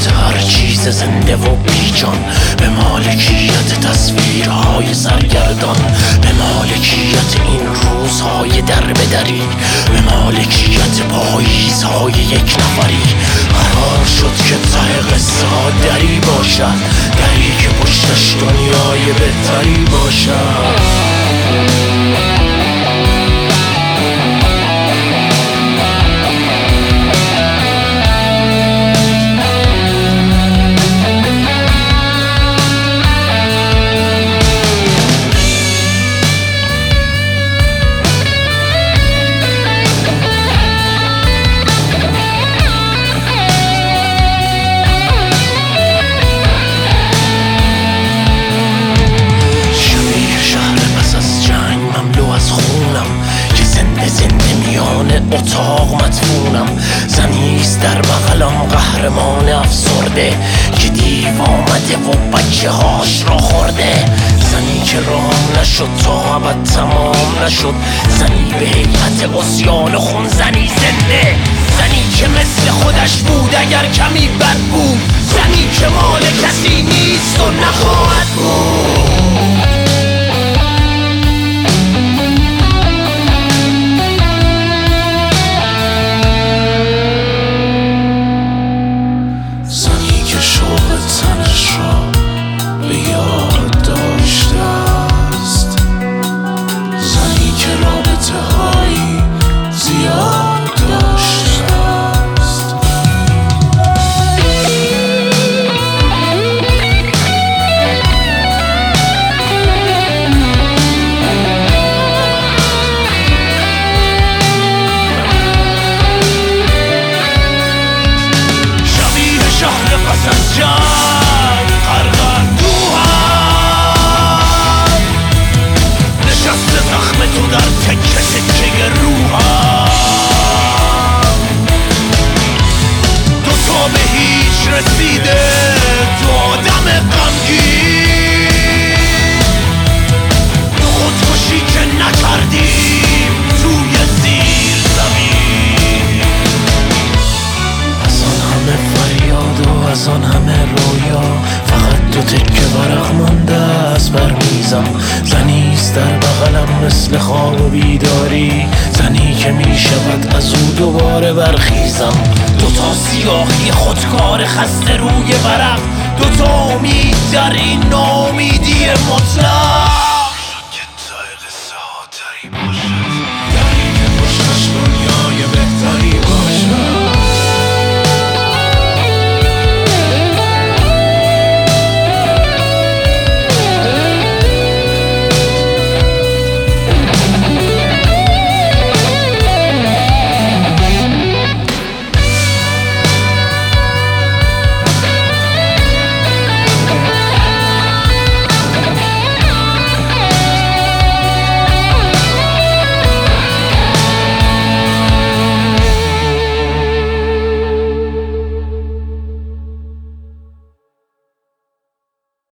مالکیت هر چیز زنده و بیجان، به مالکیت تصویرهای سرگردان، به مالکیت این روزهای در به دری، به مالکیت پاییزهای یک نفری. قرار شد که ته قصه ها دری باشد، دری که پشتش دنیای بهتری باشد. اتاق مدفونم، زنیست در بغلم قهرمان افسرده که دیو آمده و بچه هاش را خورده. زنی که رام نشد تا ابد تمام نشد، زنی به هیئت عصیان خون، زنی زنده، زنی که مثل خودش بود اگر کمی بد بود، زنی که مال کسی نیست و نخواهد بود. رسیده تو آدم غمگین، تو خودکشی که نکردیم توی زیر زمین. از آن همه فریاد و از آن همه رویا، فقط دو تکه ورق مانده است بر میزم. زنیست در بغلم مثل خواب و بیداری، زنی که می شود از او دوباره برخیزم. دوتا سیاهی خودکار خسته روی ورق، دوتا امید در این ناامیدی مطلق.